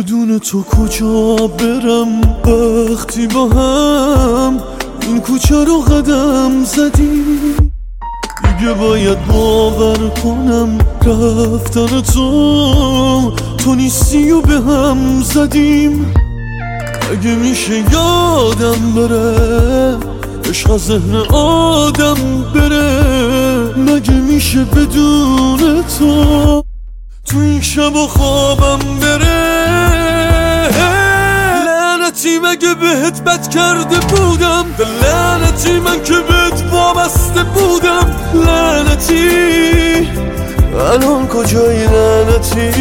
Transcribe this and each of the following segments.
بدون تو کجا برم وقتی با هم این کوچه رو قدم زدیم؟ دیگه باید باور کنم رفتن تو نیستی و به هم زدیم. اگه میشه یادم بره عشق از ذهن آدم بره، مگه میشه بدون تو این شب و خوابم بره؟ لعنتی مگه بهت بد کرده بودم؟ لعنتی من که بهت وابسته بودم. لعنتی الان کجایی؟ لعنتی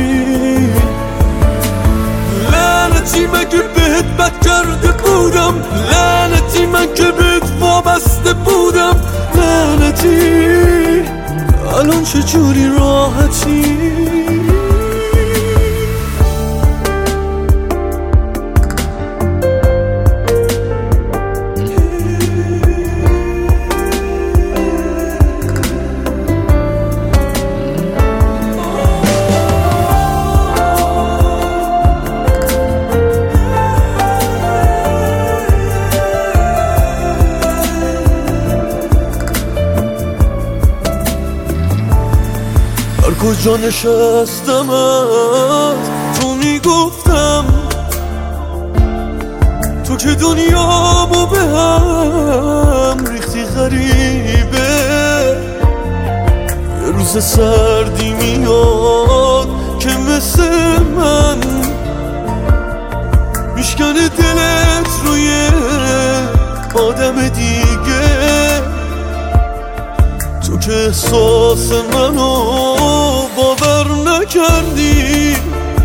لعنتی مگه بهت بد کرده بودم؟ لعنتی من که بهت وابسته بودم. لعنتی الان چجوری راحتی؟ کجا نشستم تو میگفتم تو که دنیامو به هم ریختی غریبه. یه روز سردی میاد که مثل من میشکنه دلت روی آدم دیگه. تو که احساس منو باور نکردی،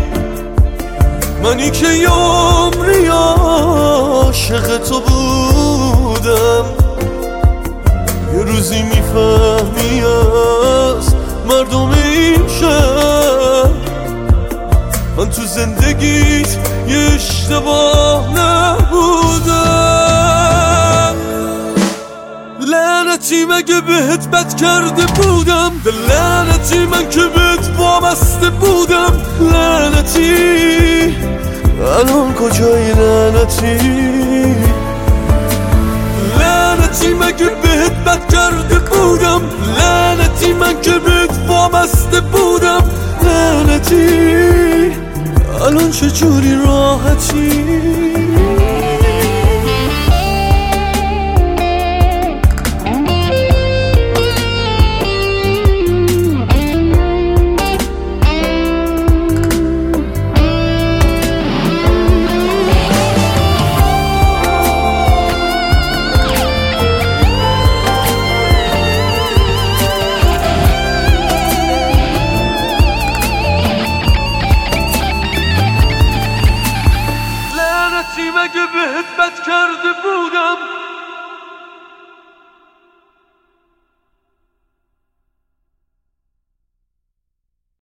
منی که یه عمری عاشق تو بودم. یه روزی میفهمی از مردم این شهر من تو زندگیت یه اشتباه نبودم. لعنتی مگه بهت بد کرده بودم؟ لعنتی من که بهت وابسته بودم. لعنتی الان کجایی؟ لعنتی لعنتی مگه بهت بد کرده بودم؟ لعنتی من که بهت وابسته بودم. لعنتی الان چجوری راحتی؟ مگه بهت بد کرده بودم؟